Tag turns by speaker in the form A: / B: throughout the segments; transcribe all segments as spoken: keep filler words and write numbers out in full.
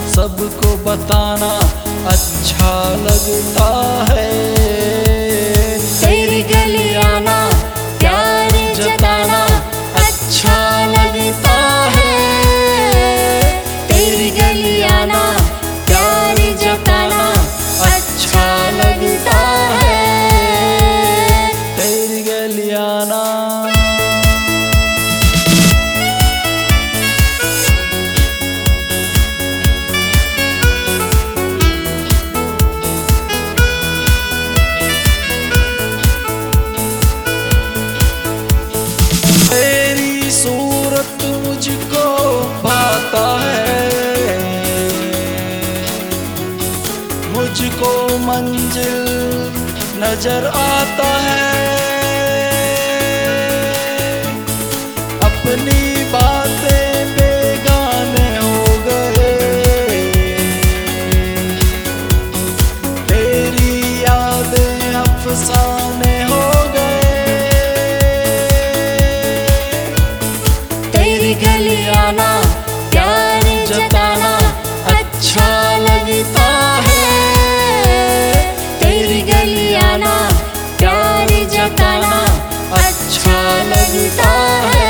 A: सबको बताना अच्छा लगता है।
B: तेरी गली आना प्यार जताना अच्छा लगता है। तेरी गली आना प्यार जताना अच्छा लगता है।
A: तेरी गली आना तेरी सूरत मुझको भाता है, मुझको मंजिल नजर आता है। अपनी बातें बेगाने हो गए, तेरी यादें अफसाने हो गए।
B: तेरी गली आना प्यार जताना अच्छा लगता है। तेरी गली आना प्यार जताना अच्छा लगता है।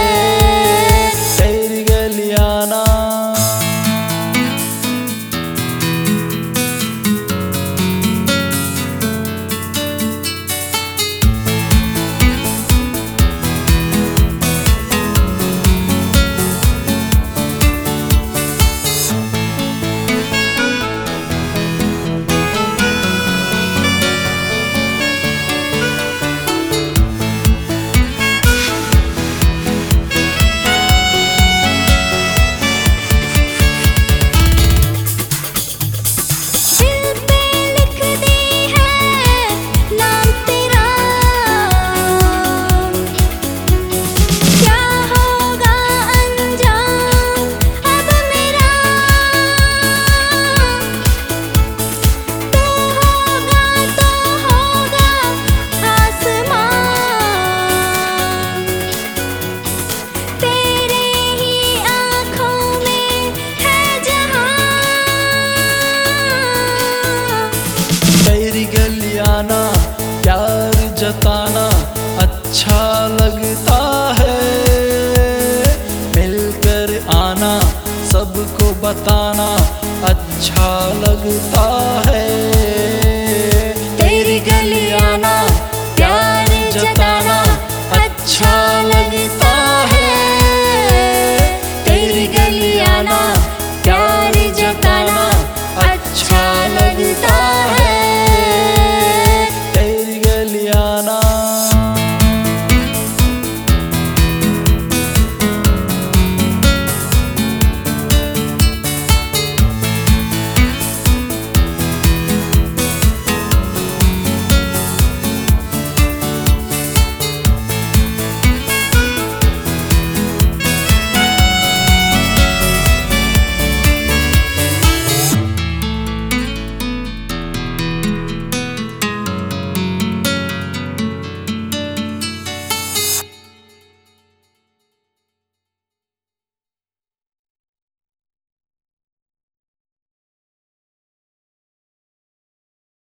A: तेरी गली आना आना प्यार जताना अच्छा लगता है। मिलकर आना सबको बताना अच्छा लगता है।